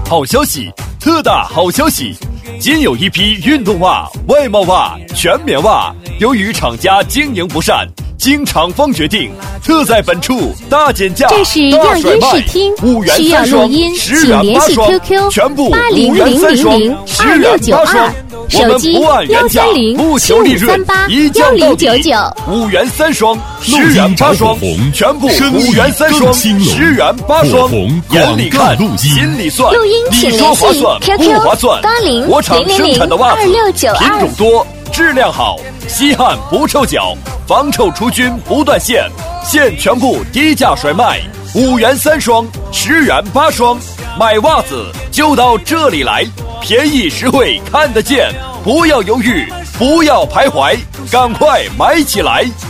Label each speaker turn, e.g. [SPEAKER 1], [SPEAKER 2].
[SPEAKER 1] 好消息，特大好消息！仅有一批运动袜、外贸袜、全棉袜，由于厂家经营不善，经厂方决定，特在本处大减价、
[SPEAKER 2] 这是样音视听，
[SPEAKER 1] 5元
[SPEAKER 2] 需要
[SPEAKER 1] 3双
[SPEAKER 2] 录音，
[SPEAKER 1] 10
[SPEAKER 2] 请
[SPEAKER 1] 元8
[SPEAKER 2] 联系
[SPEAKER 1] 双
[SPEAKER 2] QQ
[SPEAKER 1] 全部5元3双10元8双。
[SPEAKER 2] 手机130
[SPEAKER 1] 不求利润，一降到底。
[SPEAKER 2] 1099
[SPEAKER 1] 5元3双10元8双，全部5元3双10元8双。眼里看，心里算，
[SPEAKER 2] 录音请
[SPEAKER 1] 你说划算
[SPEAKER 2] QQ
[SPEAKER 1] 不划算？我厂生产的袜子品种多，质量好，吸汗不臭脚，防臭除菌不断线，现全部低价甩卖，5元3双10元8双。买袜子就到这里来，便宜实惠看得见，不要犹豫，不要徘徊，赶快买起来！